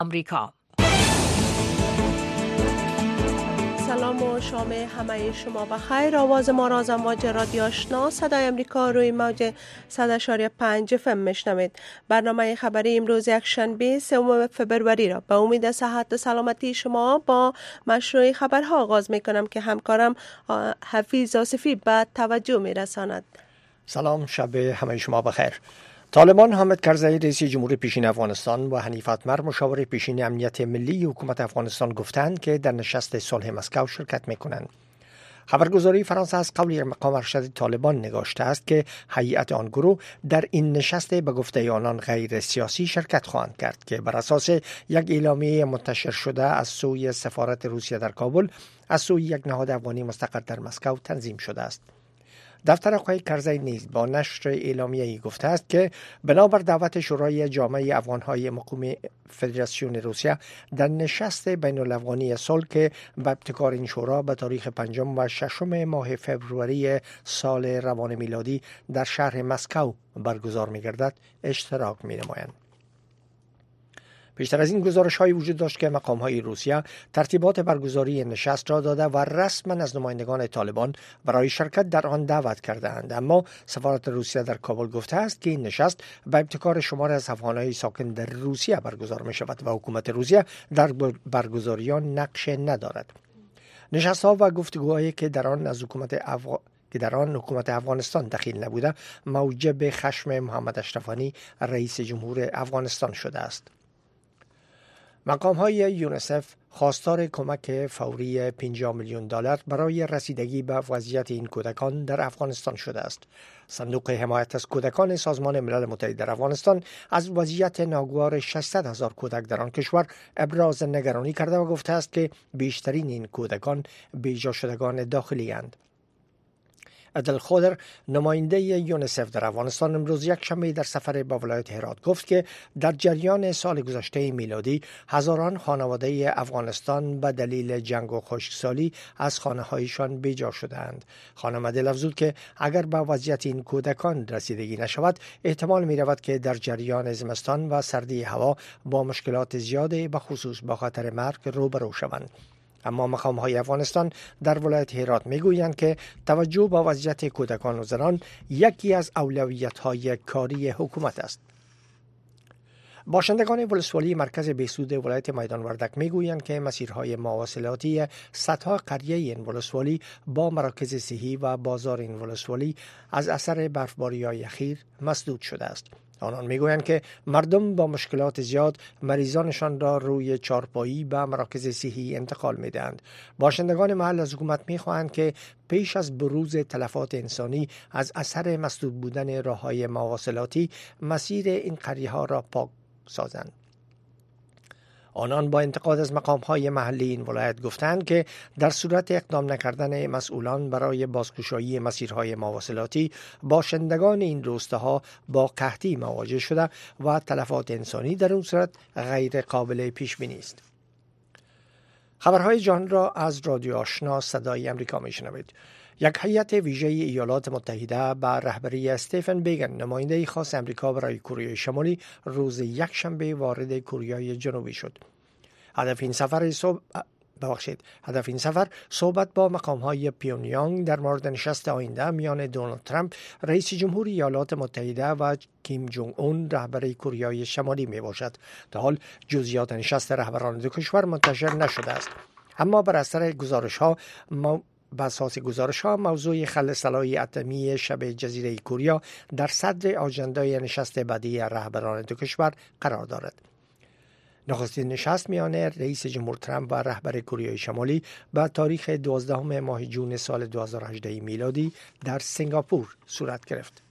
آمریکا. سلام و شام همه شما بخیر. آواز ما را از امواج رادیو آشنا صدای امریکا روی موج 100.5 FM میشنوید. برنامه خبری امروز یکشنبه 3 فبروری را به امید صحت و سلامتی شما با مشروع خبرها آغاز میکنم که همکارم حفیظ آصفی به توجه میرساند. سلام، شب همه شما بخیر. طالبان حامد کرزی رئیس جمهور پیشین افغانستان و حنیف اتمر مشاور پیشین امنیت ملی حکومت افغانستان گفتند که در نشست صلح مسکو شرکت میکنند. خبرگزاری فرانسه از قول مقام ارشد طالبان نگاشته است که هیئت آن گروه در این نشست به گفته آنان غیر سیاسی شرکت خواهند کرد که بر اساس یک اعلامیه منتشر شده از سوی سفارت روسیه در کابل از سوی یک نهاد افغانی مستقر در مسکو تنظیم شده است. دفتر آقای کرزی نیز با نشر اعلامیه‌ای گفته است که بنابر دعوت شورای جامعه افغان‌های مقیم فدراسیون روسیه در نشست بین الافغانی صلح که به ابتکار این شورا به تاریخ 5 و 6 ماه فبروری سال روان میلادی در شهر مسکو برگزار می‌گردد اشتراک می‌نمایند. بیشتر از این گزارش‌های وجود داشت که مقام‌های روسیه ترتیبات برگزاری نشست را داده و رسما از نمایندگان طالبان برای شرکت در آن دعوت کرده‌اند، اما سفارت روسیه در کابل گفته است که این نشست به ابتکار شماری از افغان‌های ساکن در روسیه برگزار می‌شود و حکومت روسیه در برگزاری آن نقش ندارد. نشست‌ها و گفتگوهایی که در آن حکومت افغانستان دخیل نبوده موجب خشم محمد اشرف غنی رئیس جمهور افغانستان شده است. مقام‌های یونیسف خواستار کمک فوری 50 میلیون دلار برای رسیدگی به وضعیت این کودکان در افغانستان شده است. صندوق حمایت از کودکان سازمان ملل متحد در افغانستان از وضعیت ناگوار 600,000 کودک در آن کشور ابراز نگرانی کرده و گفته است که بیشترین این کودکان بیجا شدگان داخلی اند. عدل خودر نماینده یونیسف در افغانستان امروز یکشنبه در سفر به ولایت هرات گفت که در جریان سال گذشته میلادی هزاران خانواده افغانستان به دلیل جنگ و خشکسالی از خانه‌هایشان بیجا شدند. خانم عدل افزود که اگر به وضعیت این کودکان رسیدگی نشود احتمال می رود که در جریان زمستان و سردی هوا با مشکلات زیادی به خصوص با خطر مرگ روبرو شوند. اما مقام‌های افغانستان در ولایت هرات میگویند که توجه به وضعیت کودکان و زنان یکی از اولویت‌های کاری حکومت است. باشندگان ولسوالی مرکز بهسود ولایت میدان وردک میگویند که مسیرهای مواصلاتی صدها قریه این ولسوالی با مراکز صحی و بازار این ولسوالی از اثر برفباری‌های اخیر مسدود شده است. آنان میگویند که مردم با مشکلات زیاد مریضانشان را روی چارپایی به مراکز صحی انتقال میدهند. باشندگان محل از حکومت میخواهند که پیش از بروز تلفات انسانی از اثر مسدود بودن راههای مواصلاتی مسیر این قریه‌ها را پاک سازند. آنان با انتقاد از مقام‌های محلی این ولایت گفتند که در صورت اقدام نکردن مسئولان برای بازگشایی مسیرهای مواصلاتی باشندگان این روستاها با قحطی مواجه شده و تلفات انسانی در اون صورت غیر قابل پیش بینی است. خبرهای جهان را از رادیو آشنا صدای امریکا میشنوید. یک هیئت ویژه ایالات متحده به رهبری استیفن بیگن نماینده خاص امریکا برای کره شمالی روز یکشنبه وارد کره جنوبی شد. هدف این سفر صحبت با مقام‌های پیونیانگ در مورد نشست آینده میان دونالد ترامپ رئیس جمهور ایالات متحده و کیم جونگ اون رهبر کره شمالی می باشد. تا حال جزئیات نشست رهبران دو کشور منتشر نشده است، اما بر اثر گزارش‌ها موضوع خلع سلاح اتمی شبه جزیره کره در صدر آژندای نشست بعدی رهبران دو کشور قرار دارد. نخستین نشست میان رئیس جمهور ترامپ و رهبر کره شمالی به تاریخ 12 ماه جون سال 2018 میلادی در سنگاپور صورت گرفت.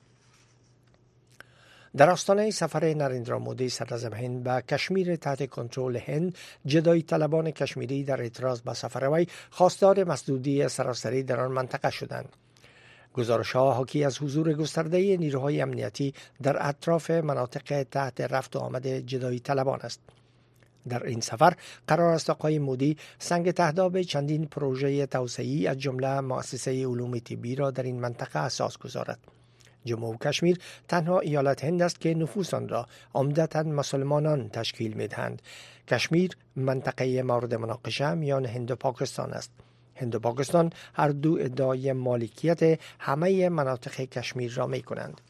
در آستانه سفر نریندرا مودی صدراعظم هند به کشمیر تحت کنترل هند، جدایی طلبان کشمیری در اعتراض به سفر وی خواستار مسدودی سراسری در آن منطقه شدند. گزارش‌ها حاکی از حضور گسترده نیروهای امنیتی در اطراف مناطق تحت رفت و آمد جدایی طلبان است. در این سفر قرار است آقای مودی سنگ تهداب چندین پروژه توسعه‌ای از جمله مؤسسه علوم طبی را در این منطقه اساس گذارد. جموں و کشمیر تنها ایالت هند است که نفوس آن را عمدتاً مسلمانان تشکیل می‌دهند. کشمیر منطقه مورد مناقشه میان هند و پاکستان است. هند و پاکستان هر دو ادعای مالکیت همه مناطق کشمیر را می‌کنند.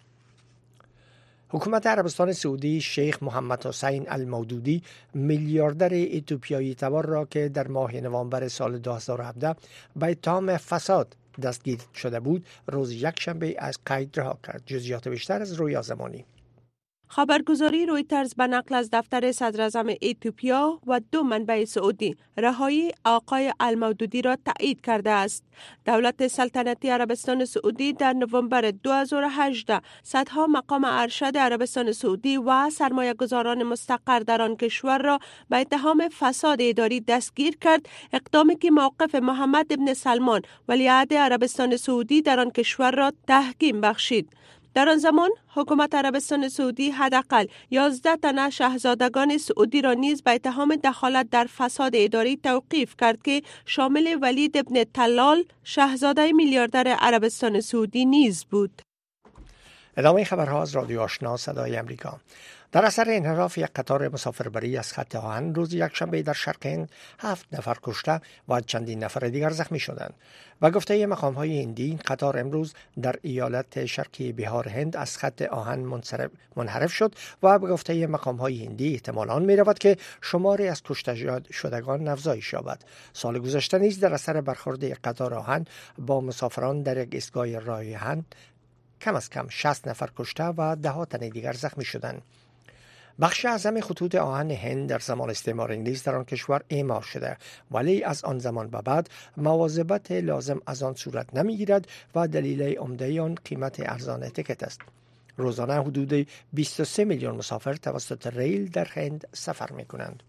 حکومت عربستان سعودی شیخ محمد حسین المودودی میلیاردر اتیوپیایی تبار را که در ماه نوامبر سال 2017 به اتهام فساد دستگیر شده بود روز یکشنبه از قید رها کرد. جزئیات بیشتر از رویا زمانی. خبرگزاری رویترز به نقل از دفتر صدراعظم اتیوپیا و 2 منبع سعودی رهایی آقای المودودی را تایید کرده است. دولت سلطنتی عربستان سعودی در نوامبر 2018 صدها مقام ارشد عربستان سعودی و سرمایه‌گذاران مستقر در آن کشور را به اتهام فساد اداری دستگیر کرد، اقدامی که موقف محمد ابن سلمان ولیعهد عربستان سعودی در آن کشور را تحکیم بخشید. در آن زمان حکومت عربستان سعودی حداقل 11 تن شاهزادگان سعودی را نیز به اتهام دخالت در فساد اداری توقیف کرد که شامل ولید ابن طلال شاهزاده میلیاردر عربستان سعودی نیز بود. ادامه خبرها از رادیو آشنا صدای امریکا. در اثر انحراف یک قطار مسافربری از خط آهن روز یکشنبه در شرق هند 7 نفر کشته و چندین نفر دیگر زخمی شدند. و گفته مقام‌های هندی قطار امروز در ایالت شرقی بهار هند از خط آهن منحرف شد و به گفته مقام‌های هندی احتمال آن می‌رود که شماری از کشته شدگان افزایش یابد. سال گذشته نیز در اثر برخورد یک قطار آهن با مسافران در یک ایستگاه راه آهن کم از کم 60 نفر کشته و 10 تن دیگر زخمی شدند. بخش اعظم خطوط آهن هند در زمان استعمار انگلیس در آن کشور اعمار شده، ولی از آن زمان به بعد مواظبت لازم از آن صورت نمیگیرد و دلیل عمده آن قیمت ارزان تیکت است. روزانه حدود 23 میلیون مسافر توسط ریل در هند سفر میکنند.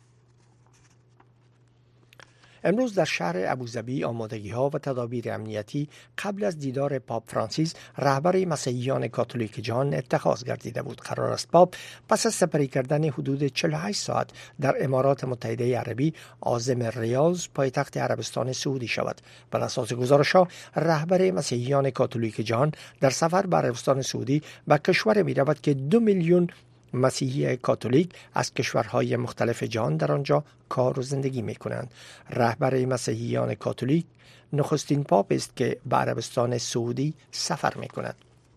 امروز در شهر ابوظبی آمادگی‌ها و تدابیر امنیتی قبل از دیدار پاپ فرانسیس رهبر مسیحیان کاتولیک جهان اتخاذ گردیده بود. قرار است پاپ پس از سپری کردن حدود 48 ساعت در امارات متحده عربی عازم ریاض پایتخت عربستان سعودی شود. بر اساس گزارش‌ها رهبر مسیحیان کاتولیک جهان در سفر به عربستان سعودی به کشور می‌رود که 2 میلیون مسیحی کاتولیک از کشورهای مختلف جهان در آنجا کار و زندگی می کنند. رهبر مسیحیان کاتولیک نخستین پاپ است که به عربستان سعودی سفر می کند.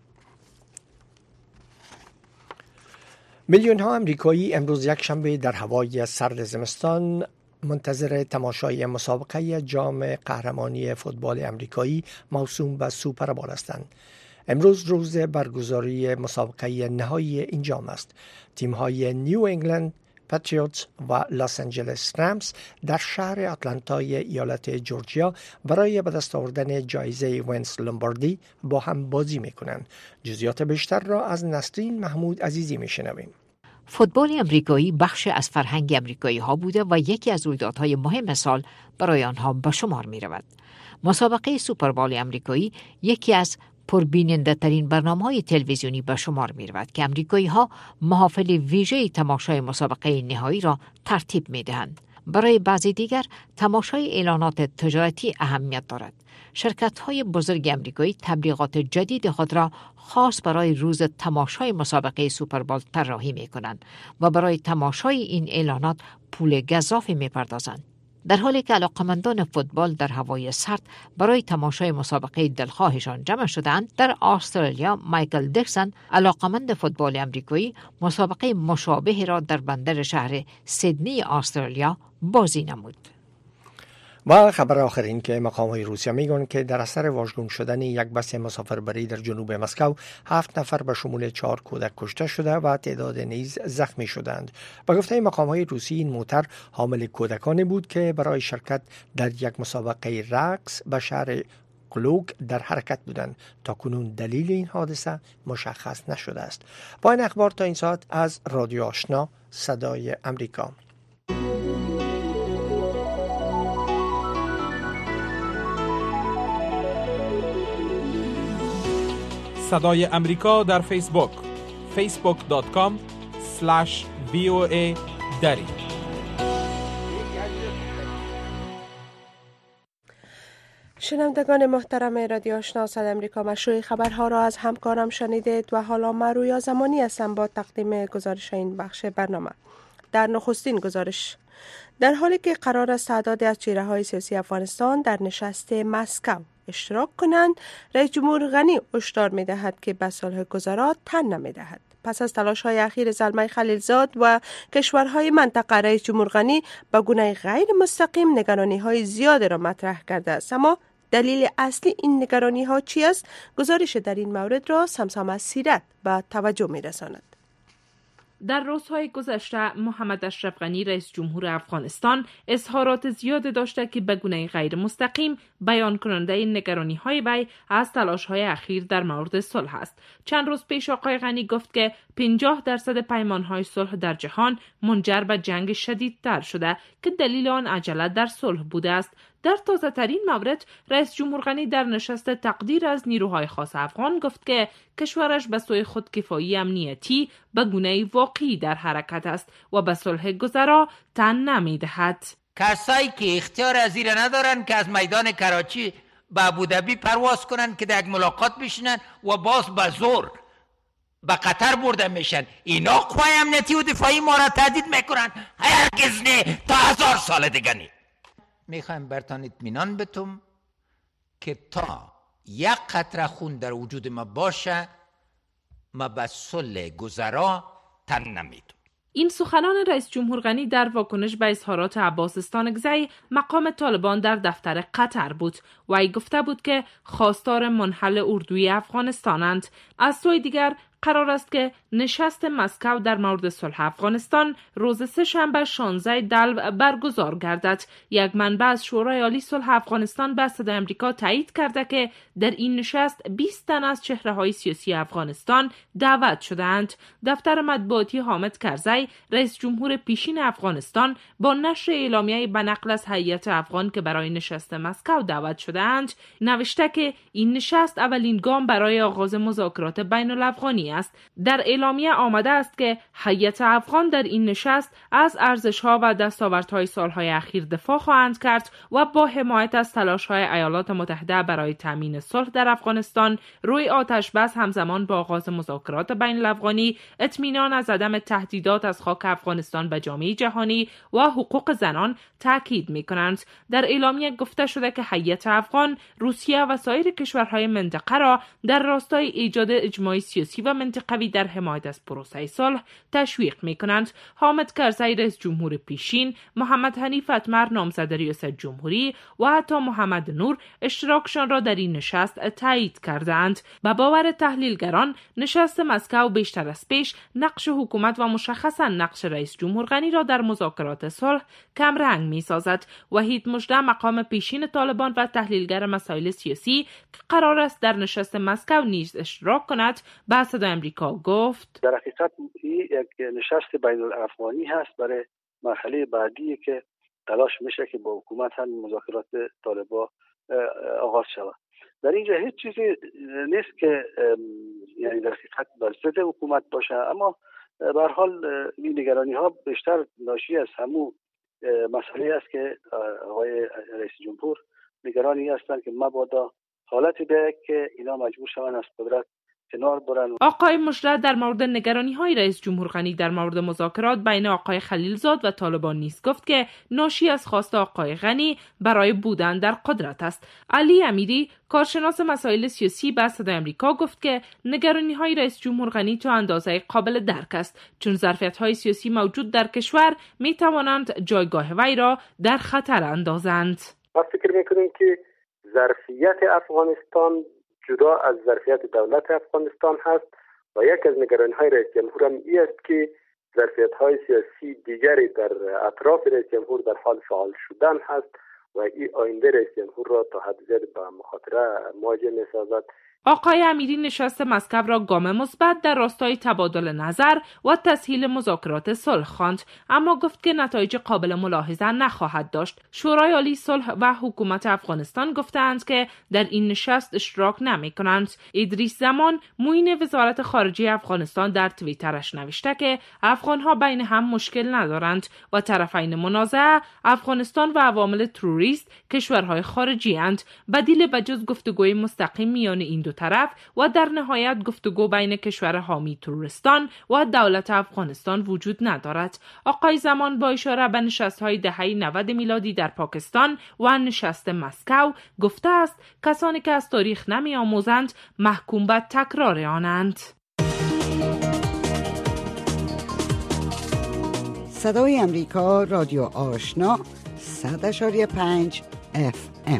میلیون ها امریکایی امروز یکشنبه در هوای سرد زمستان منتظر تماشای مسابقه جام قهرمانی فوتبال امریکایی موسوم به سوپربال هستند. امروز روز برگزاری مسابقه نهایی این جام است. تیم‌های نیو انگلند پاتریوتس و لس آنجلس رامز در شهر آتلانتای ایالت جورجیا برای به دست آوردن جایزه ونس لومباردی با هم بازی می‌کنند. جزئیات بیشتر را از نسرین محمود عزیزی می‌شنویم. فوتبال امریکایی بخش از فرهنگ امریکایی ها بوده و یکی از رویدادهای مهم سال برای آنها به شمار می رود. مسابقه سوپربال امریکایی یکی از پربیننده ترین برنامه‌های تلویزیونی به شمار می رود که امریکایی ها محافل ویژه تماشای مسابقه نهایی را ترتیب می دهند. برای بعضی دیگر تماشای اعلانات تجارتی اهمیت دارد. شرکت‌های بزرگ امریکایی تبلیغات جدید خود را خاص برای روز تماشای مسابقه سوپربال طراحی می‌کنند و برای تماشای این اعلانات پول گزافی می‌پردازند. در حالی که علاقمندان فوتبال در هوای سرد برای تماشای مسابقه دلخواهشان جمع شدند، در استرالیا مایکل دیکسون علاقمند فوتبال امریکایی مسابقه مشابه را در بندر شهر سیدنی استرالیا بازی نمود. و خبر آخر این که مقام‌های روسیه میگن که در اثر واژگون شدن یک بس مسافربری در جنوب مسکو 7 نفر به شمول 4 کودک کشته شده و تعداد نیز زخمی شدند. به گفته مقام‌های روسی این موتر حامل کودکانی بود که برای شرکت در یک مسابقه رقص به شهر کلوک در حرکت بودند. تا کنون دلیل این حادثه مشخص نشده است. با این اخبار تا این ساعت از رادیو آشنا صدای امریکا. صدای امریکا در فیسبوک facebook.com/VOA دری. شنوندگان محترم رادیو آشنا صدای امریکا، مشروع خبرها را از همکارم شنیدید و حالا من رویا زمانی هستم با تقدیم گزارش این بخش برنامه. در نخستین گزارش، در حالی که قرار است تعدادی از چهره‌های سیاسی افغانستان در نشست مسکو اشتراک کنند، رئیس جمهور غنی هشدار می‌دهد که به صلح گذرا تن نمی‌دهد. پس از تلاش‌های اخیر زلمه خلیلزاد و کشورهای منطقه، رئیس جمهور غنی به گونه غیر مستقیم نگرانی‌های زیاد را مطرح کرده است. اما دلیل اصلی این نگرانی‌ها چی است؟ گزارش در این مورد را سمسام سیرت به توجه می‌رساند. در روزهای گذشته محمد اشرف غنی رئیس جمهور افغانستان اظهارات زیاد داشته که به گونه غیر مستقیم بیان کننده نگرانی‌های وی از تلاش‌های اخیر در مورد صلح است. چند روز پیش آقای غنی گفت که 50% پیمان‌های صلح در جهان منجر به جنگ شدیدتر شده که دلیل آن عجله در صلح بوده است. در تازه ترین مورد رئیس جمهور غنی در نشست تقدیر از نیروهای خاص افغان گفت که کشورش به سوی خودکفایی امنیتی به گونه واقعی در حرکت است و به صلح گذرا تن نمی‌دهد. کسایی که اختیار از این ندارن که از میدان کراچی به ابوظبی پرواز کنن که در یک ملاقات بشینن و باز به زور به قطر برده میشن، اینا قوای امنیتی و دفاعی ما را تهدید میکنن. هرگز نه، تا 1000 سال دیگه نه. میخوایم برتان اطمینان بتم که تا یک قطره خون در وجود ما باشه ما به صلح گذرا تن نمیدم. این سخنان رئیس جمهور غنی در واکنش به اظهارات عباس استانکزی مقام طالبان در دفتر قطر بود. وی گفته بود که خواستار منحل اردوی افغانستانند. از سوی دیگر قرار است که نشست مسکو در مورد صلح افغانستان روز سه‌شنبه 16 دلو برگزار گردد. یک منبع از شورای عالی صلح افغانستان به صدای امریکا تایید کرده که در این نشست 20 تن از چهره‌های سیاسی افغانستان دعوت شده‌اند. دفتر مطبوعاتی حامد کرزی رئیس جمهور پیشین افغانستان با نشر اعلامیه به نقل از هیئت افغان که برای نشست مسکو دعوت شده‌اند نوشته که این نشست اولین گام برای آغاز مذاکرات بین الافغانی است. در اعلامیه آمده است که هیئت افغان در این نشست از ارزش‌ها و دستاوردهای سالهای اخیر دفاع خواهند کرد و با حمایت از تلاش‌های ایالات متحده برای تامین صلح در افغانستان روی آتش بس همزمان با آغاز مذاکرات بین الافغانی اطمینان از عدم تهدیدات از خاک افغانستان به جامعه جهانی و حقوق زنان تاکید می‌کنند. در اعلامیه گفته شده که هیئت افغان روسیه و سایر کشورهای منطقه را در راستای ایجاد اجماع سیاسی و منطقوی در حمایت از پروسه صلح تشویق می‌کنند. حامد کرزی رئیس جمهور پیشین، محمد حنیف اتمر نامزد ریاست جمهوری و حتی محمد نور اشتراکشان را در این نشست تایید کردند. به باور تحلیلگران نشست مسکو بیشتر از پیش نقش حکومت و مشخصاً نقش رئیس جمهور غنی را در مذاکرات صلح کم رنگ می‌سازد. وحید مژده مقام پیشین طالبان و تحلیلگر مسائل سیاسی که قرار است در نشست مسکو نیز اشتراک کند به صدای امریکا گفت در حقیقت این یک نشست بین الافغانی هست برای مرحله بعدی که تلاش میشه که با حکومت هم مذاکرات طالبان آغاز شود. در اینجا هیچ چیزی نیست که یعنی در حقیقت بر ضد حکومت باشه، اما به هر حال این نگرانی ها بیشتر ناشی از همون مسئله است که آقای رئیس جمهور نگرانی هستند که مبادا حالتی به که اینا مجبور شوند از قدرت کنار برن. آقای مژده در مورد نگرانی‌های رئیس جمهور غنی در مورد مذاکرات بین آقای خلیلزاد و طالبان نیز گفت که ناشی از خواست آقای غنی برای بودن در قدرت است. علی امیری کارشناس مسائل سیاسی به صدای امریکا گفت که نگرانی‌های رئیس جمهور غنی تا اندازه قابل درک است، چون ظرفیت‌های سیاسی موجود در کشور می‌توانند جایگاه وی را در خطر اندازند. ما فکر می‌کنیم که ظرفیت افغانستان جدا از ظرفیت دولت افغانستان هست و یک از نگرانی‌های رئیس جمهور هم این است که ظرفیت‌های سیاسی دیگری در اطراف رئیس جمهور در حال فعال شدن هست و این آینده رئیس جمهور را تا حد زیاد به مخاطره مواجه می‌سازد. آقای امیری نشست مسکو را گام مثبت در راستای تبادل نظر و تسهیل مذاکرات صلح خواند، اما گفت که نتایج قابل ملاحظه نخواهد داشت. شورای عالی صلح و حکومت افغانستان گفتند که در این نشست اشتراک نمی‌کنند. ادریس زمان معین وزارت خارجه افغانستان در توییترش نوشته که افغان‌ها بین هم مشکل ندارند و طرفین منازعه افغانستان و عوامل تروریست کشورهای خارجی اند. بدیل بجز گفتگوی مستقیم میان این دو طرف و در نهایت گفتگو بین کشور حامی تروریستان و دولت افغانستان وجود ندارد. آقای زمان با اشاره به نشست‌های دهه 90 میلادی در پاکستان و نشست مسکو گفته است کسانی که از تاریخ نمی‌آموزند محکوم به تکرار آنند. صدای امریکا، رادیو آشنا، 100.5 FM.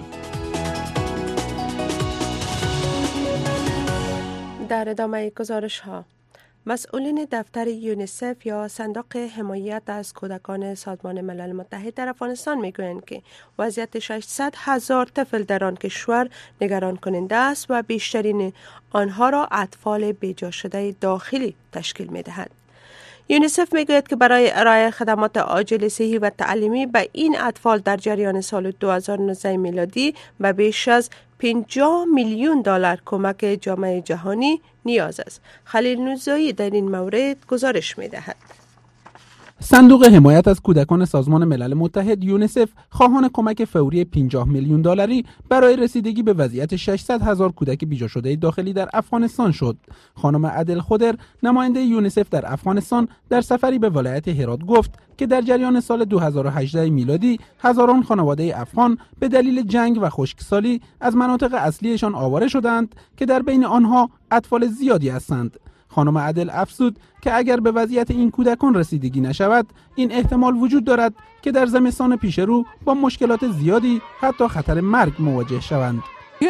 در ادامه گزارش ها، مسئولین دفتر یونیسف یا صندوق حمایت از کودکان سازمان ملل متحد در افغانستان میگویند که وضعیت 600,000 طفل در آن کشور نگران کننده است و بیشترین آنها را اطفال بیجا شده داخلی تشکیل میدهد. یونیسف میگوید که برای ارائه خدمات عاجل صحی و تعلیمی به این اطفال در جریان سال 2019 میلادی به بیش از 50 میلیون دلار کمک جامعه جهانی نیاز است. خلیل نوزایی در این مورد گزارش می‌دهد. صندوق حمایت از کودکان سازمان ملل متحد یونیسف خواهان کمک فوری 50 میلیون دلاری برای رسیدگی به وضعیت 600,000 کودک بیجا شده داخلی در افغانستان شد. خانم عدل خضر، نماینده یونیسف در افغانستان، در سفری به ولایت هرات گفت که در جریان سال 2018 میلادی هزاران خانواده افغان به دلیل جنگ و خشکسالی از مناطق اصلیشان آواره شدند که در بین آنها اطفال زیادی هستند. خانم عدل افزود که اگر به وضعیت این کودکان رسیدگی نشود، این احتمال وجود دارد که در زمستان پیش رو با مشکلات زیادی حتی خطر مرگ مواجه شوند.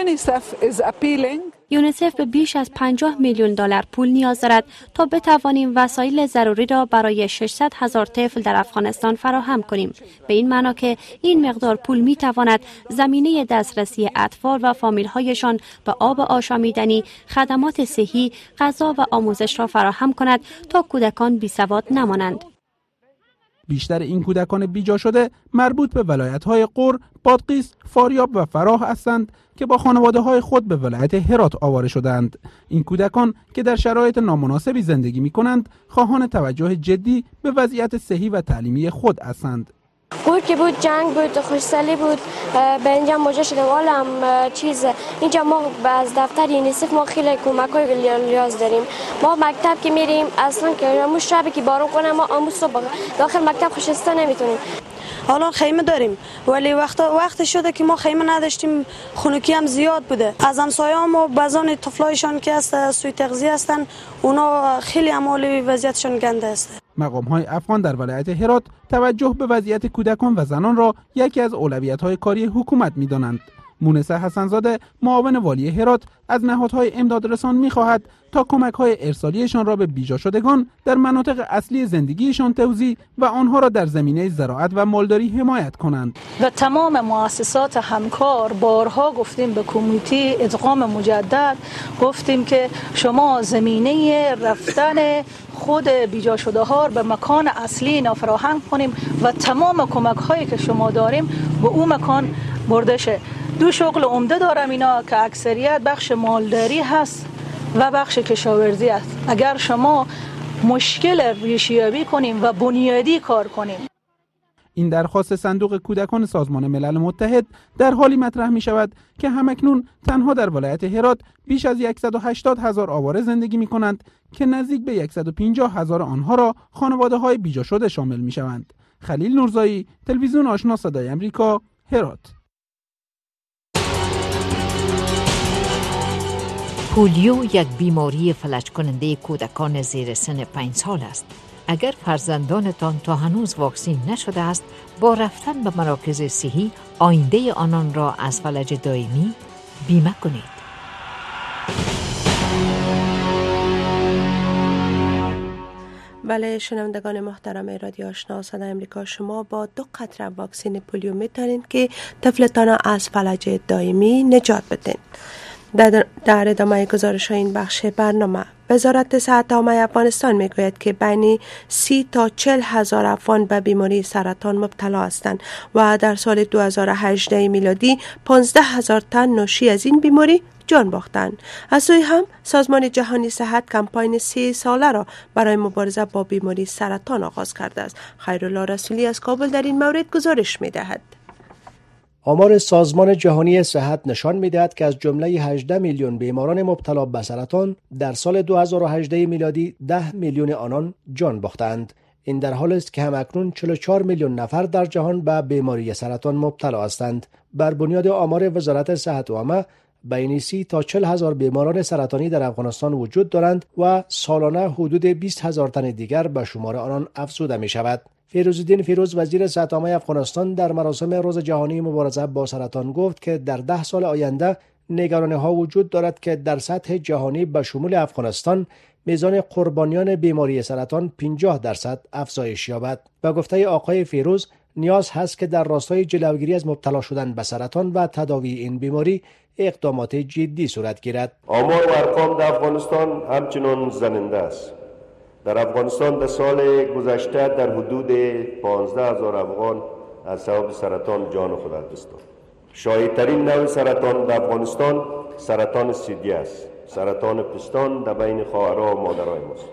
یونیسف به بیش از 50 میلیون دلار پول نیاز دارد تا بتوانیم وسایل ضروری را برای 600,000 طفل در افغانستان فراهم کنیم. به این معنا که این مقدار پول می تواند زمینه دسترسی اطفال و فامیل‌هایشان به آب آشامیدنی، خدمات صحی، غذا و آموزش را فراهم کند تا کودکان بی‌سواد نمانند. بیشتر این کودکان بیجا شده مربوط به ولایت‌های غور، بادغیس، فاریاب و فراه هستند که با خانواده‌های خود به ولایت هرات آواره شدند. این کودکان که در شرایط نامناسبی زندگی می‌کنند، خواهان توجه جدی به وضعیت صحی و تعلیمی خود هستند. غور که بود، جنگ بود، خشکسالی بود، به اینجا مواجه شدیم. حالا اینجا ما از دفتر یونیسف ما خیلی کمک‌های نیاز داریم. ما مکتب که میریم اصلا که همون شبی که بارون کنه ما امروز صبح داخل مکتب نشسته نمیتونیم. حالا خیمه داریم ولی وقت شده که ما خیمه نداشتیم، خنکی هم زیاد بوده. از همسایه‌ام و بعضان طفلایشان که از سوی تغذیه هستن، اونا خیلی احوال وضعیتشون گنده است. مقام‌های افغان در ولایت هرات توجه به وضعیت کودکان و زنان را یکی از اولویت‌های کاری حکومت می‌دانند. مونسه حسن‌زاده، معاون والی هرات، از نهادهای امدادرسان می‌خواهد تا کمک‌های ارسالیشان را به بیجا شدگان در مناطق اصلی زندگیشان توزیع و آنها را در زمینه زراعت و مالداری حمایت کنند. و تمام مؤسسات همکار بارها گفتیم به کمیته ادغام مجدد، گفتیم که شما زمینه رفتن خود بیجا شده ها به مکان اصلی اینا فراهم کنیم و تمام کمک‌هایی که شما داریم به اون مکان برده شه. دو شغل عمده دارم اینا که اکثریت بخش مالداری هست و بخش کشاورزی است. اگر شما مشکل ریشه‌یابی کنیم و بنیادی کار کنیم. این درخواست صندوق کودکان سازمان ملل متحد در حالی مطرح می شود که همکنون تنها در ولایت هرات بیش از 180,000 آواره زندگی می کنند که نزدیک به 150,000 آنها را خانواده‌های بیجا شده شامل می شوند. خلیل نورزایی، تلویزیون آشنا صدای امریکا، هرات. پولیو یک بیماری فلج کننده کودکان زیر سن 5 سال است. اگر فرزندانتان تا هنوز واکسین نشده است، با رفتن به مراکز صحی آینده آنان را از فلج دائمی بیمه کنید. بله شنوندگان محترم رادیو آشنا صدای امریکا، شما با 2 قطره واکسن پولیو میتونید که طفلتان از فلج دائمی نجات بدین. در ادامه گزارش این بخش برنامه، وزارت صحت عامه افغانستان میگوید که بین 30 تا 40 هزار افغان به بیماری سرطان مبتلا هستند و در سال 2018 میلادی 15 هزار تن ناشی از این بیماری جان باختند. از سوی هم سازمان جهانی صحت کمپاین 3 ساله را برای مبارزه با بیماری سرطان آغاز کرده است. خیرالله رسولی از کابل در این مورد گزارش می‌دهد. آمار سازمان جهانی صحت نشان می‌دهد که از جمله 18 میلیون بیماران مبتلا به سرطان در سال 2018 میلادی 10 میلیون آنان جان باختند. این در حالی است که همکنون 44 میلیون نفر در جهان به بیماری سرطان مبتلا هستند. بر بنیاد آمار وزارت صحت عامه بین 30 تا 40 هزار بیماران سرطانی در افغانستان وجود دارند و سالانه حدود 20 هزار تن دیگر به شمار آنان افزوده می شود. فیروزالدین فیروز وزیر صحت عامه افغانستان در مراسم روز جهانی مبارزه با سرطان گفت که در 10 سال آینده نگرانی‌ها وجود دارد که در سطح جهانی به شمول افغانستان میزان قربانیان بیماری سرطان 50% افزایش یابد. به گفته آقای فیروز نیاز هست که در راستای جلوگیری از مبتلا شدن به سرطان و تداوی این بیماری اقدامات جدی صورت گیرد. آمار و ارقام در افغانستان همچنان زننده است. در افغانستان در سال گذشته در حدود 15,000 افغان از سبب سرطان جان خود از دست داد. شایع‌ترین نوع سرطان در افغانستان سرطان سیدی است. سرطان پستان در بین خواهرها و مادرای ماست.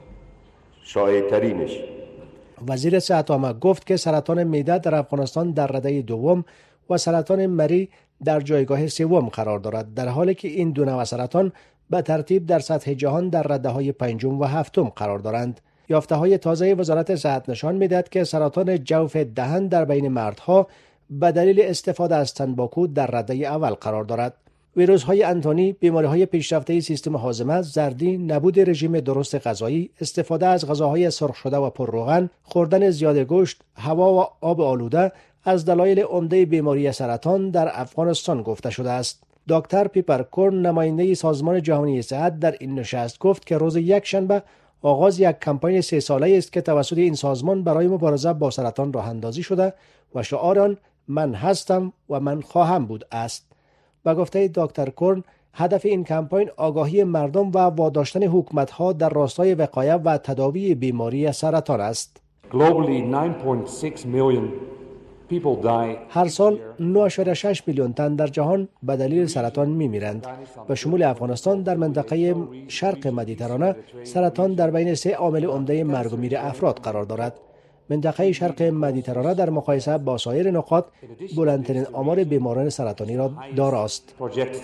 شایع‌ترینش. وزیر صحت عامه گفت که سرطان معده در افغانستان در رده دوم و سرطان مری در جایگاه سوم قرار دارد، در حالی که این دو نوع سرطان به ترتیب در سطح جهان در رده‌های پنجم و هفتم قرار دارند. یافته‌های تازه وزارت صحت نشان می‌دهد که سرطان جوف دهن در بین مردها به دلیل استفاده از تنباکو در رده اول قرار دارد. ویروس‌های انتونی، بیماری‌های پیشرفته سیستم هاضمه، زردی، نبود رژیم درست غذایی، استفاده از غذاهای سرخ شده و پرروغن، خوردن زیاد گوشت، هوا و آب آلوده از دلایل عمده بیماری سرطان در افغانستان گفته شده است. دکتر پیپر کورن نماینده سازمان جهانی صحت در این نشست گفت که روز یکشنبه آغاز یک کمپین 3 ساله است که توسط این سازمان برای مبارزه با سرطان راه اندازی شده و شعار آن من هستم و من خواهم بود است. به گفته دکتر کورن هدف این کمپین آگاهی مردم و واداشتن حکومت‌ها در راستای وقایع و تداوی بیماری سرطان است. هر سال 9.6 میلیون تن در جهان به دلیل سرطان می‌میرند. به شمول افغانستان در منطقه شرق مدیترانه سرطان در بین 3 عامل عمده مرگ و میر افراد قرار دارد. منطقه شرق مدیترانه در مقایسه با سایر نقاط بلندترین آمار بیماران سرطانی را داراست.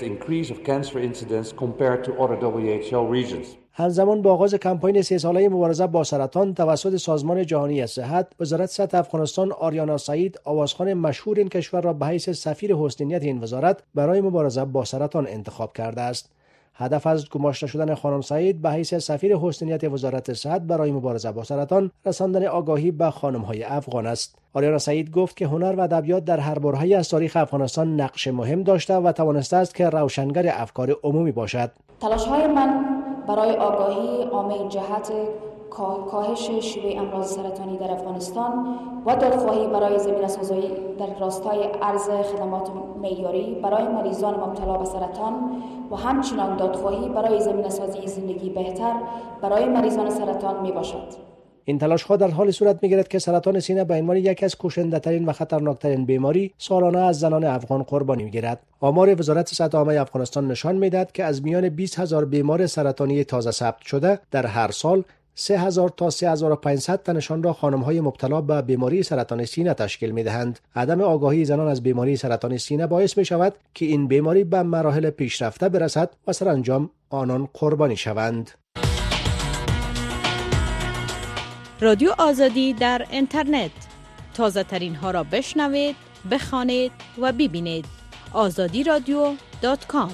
همزمان با آغاز کمپین 3 ساله مبارزه با سرطان توسط سازمان جهانی صحت، وزارت صحت افغانستان آریانا سعید آوازخوان مشهور این کشور را به حیث سفیر حسنیت این وزارت برای مبارزه با سرطان انتخاب کرده است. هدف از گماشته شدن خانم سعید به حیث سفیر حسنیت وزارت صحت برای مبارزه با سرطان رساندن آگاهی به خانم‌های افغان است. آریانا سعید گفت که هنر و ادبیات در هر برهه‌ای از تاریخ افغانستان نقش مهم داشته و توانسته است که روشنگر افکار عمومی باشد. تلاش‌های من برای آگاهی عامه جهت کاهش شیوع امراض سرطانی در افغانستان و دادخواهی برای زمینه‌سازی در راستای عرض خدمات معیاری برای مریضان مبتلا به سرطان و همچنین دادخواهی برای زمینه‌سازی زندگی بهتر برای مریضان سرطان می باشد. این تلاش‌ها در حال صورت می‌گیرد که سرطان سینه به عنوان یکی از کشنده‌ترین و خطرناک‌ترین بیماری سالانه از زنان افغان قربانی می‌گیرد. آمار وزارت صحت عامه افغانستان نشان می‌دهد که از میان 20,000 بیمار سرطانی تازه ثبت شده در هر سال 3,000 تا 3,500 تنشان را خانم‌های مبتلا به بیماری سرطان سینه تشکیل می‌دهند. عدم آگاهی زنان از بیماری سرطان سینه باعث می‌شود که این بیماری به مراحل پیشرفته برسد و سرانجام آنان قربانی شوند. رادیو آزادی در اینترنت تازه ترین ها را بشنوید، بخوانید و ببینید. azadiradio.com.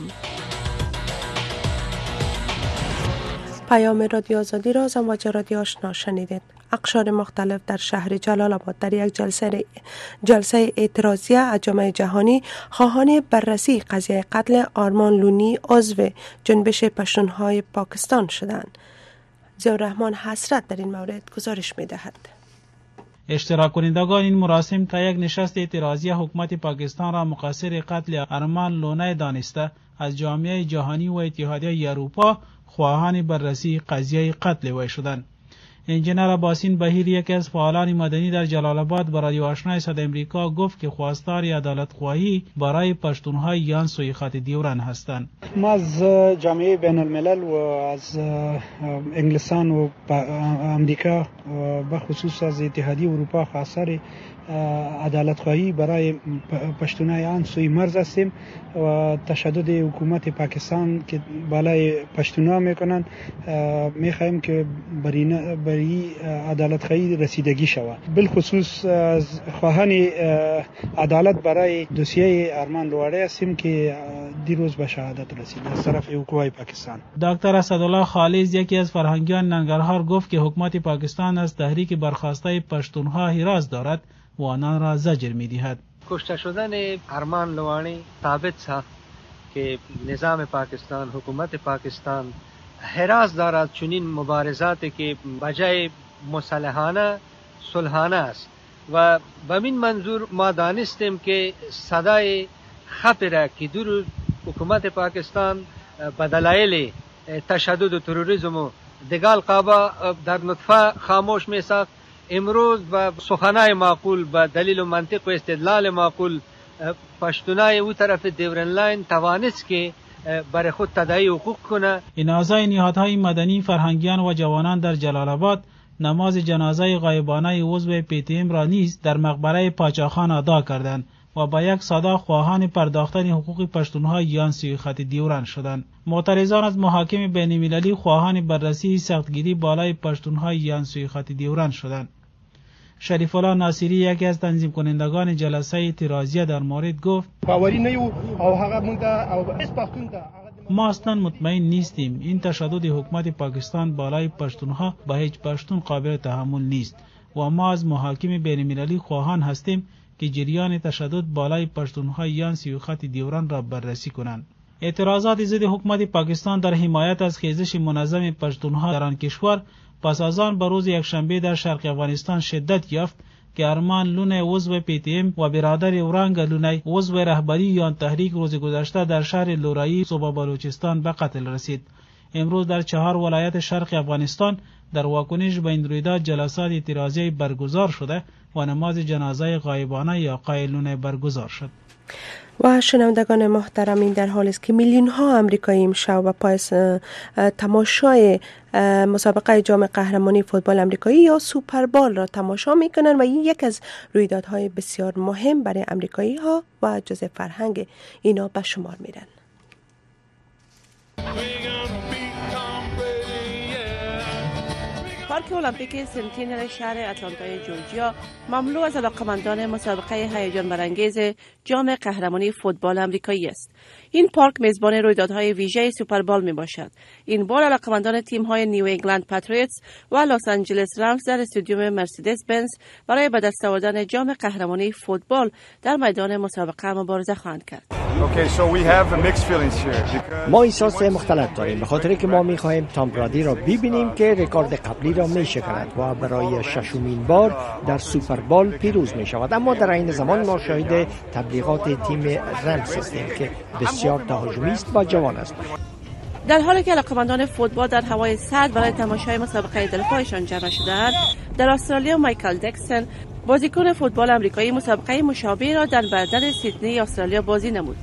پیام رادیو آزادی را از امواج رادیو آشنا شنیدید. اقشار مختلف در شهر جلال آباد در یک جلسه اعتراضی از جامعه جهانی خواهان بررسی قضیه قتل آرمان لونی عضو جنبش پشتونهای پاکستان شدند. ضیاءالرحمن حسرت در این مورد گزارش می‌دهد. اشتراک کنندگان این مراسم تا یک نشست اعتراضی حکومت پاکستان را مقصر قتل ارمان لونه دانسته از جامعه جهانی و اتحادیه اروپا خواهان بررسی قضیه قتل وی شدند. انجینر عباسین بهیر یکی از فعالان مدنی در جلال آباد به رادیو آشنا صدای امریکا گفت که خواستار عدالت خواهی برای پشتون‌های یان سوی خط دیوران هستند. ما از جامعه بین الملل و از انگلستان و امریکا به خصوص از اتحادیه اروپا خواستار عدالت خواهی برای پشتونای آن سوی مرز هستیم و تشدد حکومت پاکستان که بالای پشتونا میکنن میخوایم که برای عدالت خواهی رسیدگی شود. بالخصوص خواهان عدالت برای دوسیه ارمان لواره هستیم که دیروز به شهادت رسید از طرف حکومت پاکستان. دکتر اسدالله خالص یکی از فرهنگیان ننگرهار گفت که حکومت پاکستان از تحریک برخاسته پشتونها حراس دارد و آنان را زجر می‌دهد. کشته شدن ارمان لوانی ثابت است که نظام پاکستان، حکومت پاکستان حراس دارد چنین مبارزاتی که بجای مصالحانه صلحانه است و به این منظور ما دانستیم که صدای خطر که دور حکومت پاکستان به دلایل تشدد و تروریسم و دگال قابا در نطفه خاموش می‌ساخت، امروز با سخنای معقول با دلیل و منطق و استدلال معقول پشتونای او طرف دیورن لاین توانست که برای خود تداعی حقوق کنه. این اعضای نهادهای مدنی، فرهنگیان و جوانان در جلال آباد نماز جنازه غایبانه عضو PTM را نیز در مقبره پاچاخان ادا کردند و با یک صدا خواهان پرداختن حقوق پشتونهای یان سوی خط دیوران شدند. معترضان از محاکم بین المللی خواهان بررسی سختگیری بالای پشتونهای یان سوی خط دیوران شدند. شریف الله ناصری یکی از تنظیم کنندگان جلسه اعتراضیه در مورد گفت ما اصلا مطمئن نیستیم. این تشدد حکومت پاکستان بالای پشتونها با هیچ پشتون قابل تحمل نیست و ما از محاکم بین المللی خواهان هستیم که جریان تشدد بالای پشتونهای یان سوی خط دیوران را بررسی کنند. اعتراضات ضد حکومت پاکستان در حمایت از خیزش منظم پشتونها در آن کشور پس از آن به روز یکشنبه در شرق افغانستان شدت یافت که ارمان لونه عضو PTM و برادر اورانگ لونه عضو رهبری یان تحریک روز گذشته در شهر لورایی صوبه بلوچستان به قتل رسید. امروز در 4 ولایت شرق افغانستان در واکنش به این رویداد جلسات اعتراضی برگزار شده و نماز جنازه غایبانه یا آقای لونه برگزار شد. و شنوندگان محترم، این در حالی است که میلیون ها آمریکایی امشب به پای تماشای مسابقه جام قهرمانی فوتبال آمریکایی یا سوپر بال را تماشا میکنند و این یک از رویدادهای بسیار مهم برای آمریکایی ها و جزء فرهنگ اینا به شمار میرن. پارک المپیک سنتینل شهر اتلانتای جورجیا مملو از علاقه‌مندان مسابقه هیجان برانگیز جام قهرمانی فوتبال آمریکایی است. این پارک میزبان رویدادهای ویژه سوپر بال میباشد. این بار علاقه‌مندان تیم‌های نیو انگلند پاتریوتس و لس آنجلس رامز در استادیوم مرسدس بنز برای به دست آوردن جام قهرمانی فوتبال در میدان مسابقه مبارزه خواهند کرد. ما احساس مختلف داریم به خاطر که ما می‌خواهیم تام برادی را ببینیم که رکورد قبلی را می‌شکند و برای ششمین بار در سوپر بال پیروز می‌شود. اما در این زمان ما شاهد تبلیغات تیم رامز هستیم که بسیار تهاجمیست و جوان است. در حالی که علاقه‌مندان فوتبال در هوای سرد برای تماشای مسابقه دلخواهشان جمع شده‌اند، در استرالیا مایکل دکسن بازیکن فوتبال آمریکایی مسابقه مشابه را در بندر سیدنی استرالیا بازی نمود.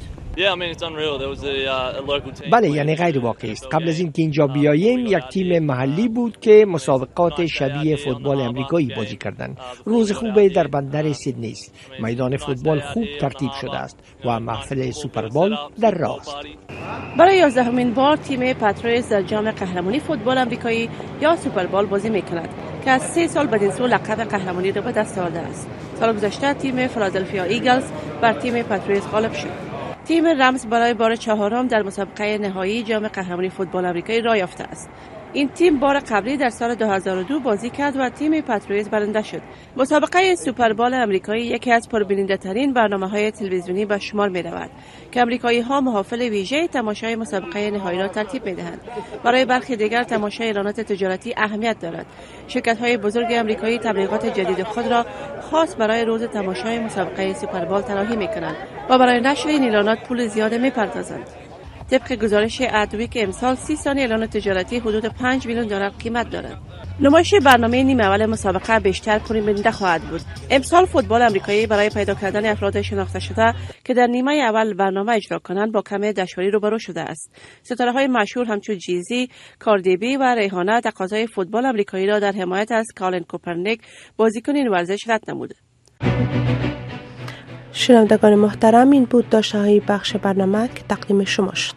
بله، یعنی غیر واقعی است. قبل از اینکه اینجا بیاییم یک تیم محلی بود که مسابقات شبیه فوتبال آمریکایی بازی کردند. روز خوبه در بندر سیدنی است. میدان فوتبال خوب ترتیب شده است و محفل سوپر بال در راه است. برای 11مین بار تیم پاتریوتس در جام قهرمانی فوتبال آمریکایی یا سوپر بال بازی می‌کند که از 3 سال بعد از او لقب قهرمانی را به دست آورده است. سال گذشته تیم فیلادلفیا ایگلز بر تیم پاتریوتس غالب شد. تیم رامز برای بار 4 در مسابقه نهایی جام قهرمانی فوتبال آمریکایی راه یافته است. این تیم بار قبلی در سال 2002 بازی کرد و تیم پاتریوتس برنده شد. مسابقه سوپربال آمریکایی یکی از پربیننده ترین برنامه‌های تلویزیونی به شمار می‌رود که آمریکایی‌ها محافل ویژه تماشای مسابقه نهایی را ترتیب می‌دهند. برای برخی دیگر تماشای اعلانات تجارتی اهمیت دارد. شرکت‌های بزرگ آمریکایی تبلیغات جدید خود را خاص برای روز تماشای مسابقه سوپربال طراحی می‌کنند و برای نشر این اعلانات پول زیاد می‌پردازند. طبق گزارش ادویک امسال 30 ثانیه اعلان تجارتی حدود 5 میلیون دلار قیمت دارد. نمایش برنامه نیمه اول مسابقه بیشتر پربیننده خواهد بود. امسال فوتبال آمریکایی برای پیدا کردن افراد شناخته شده که در نیمه اول برنامه اجرا کنند با کمی دشواری روبرو شده است. ستاره‌های مشهور همچون جیزی، کاردیبی و ریحانه تقاضای فوتبال آمریکایی را در حمایت از کالین کوپرنیک بازیکن این ورزش رد نموده. شنوندگان محترم، این بود داشته‌های بخش برنامه که تقدیم شما شد.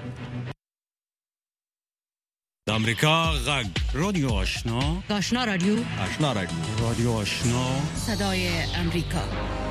آمریکا غږ رادیو آشنا آشنا رادیو رادیو آشنا صدای امریکا.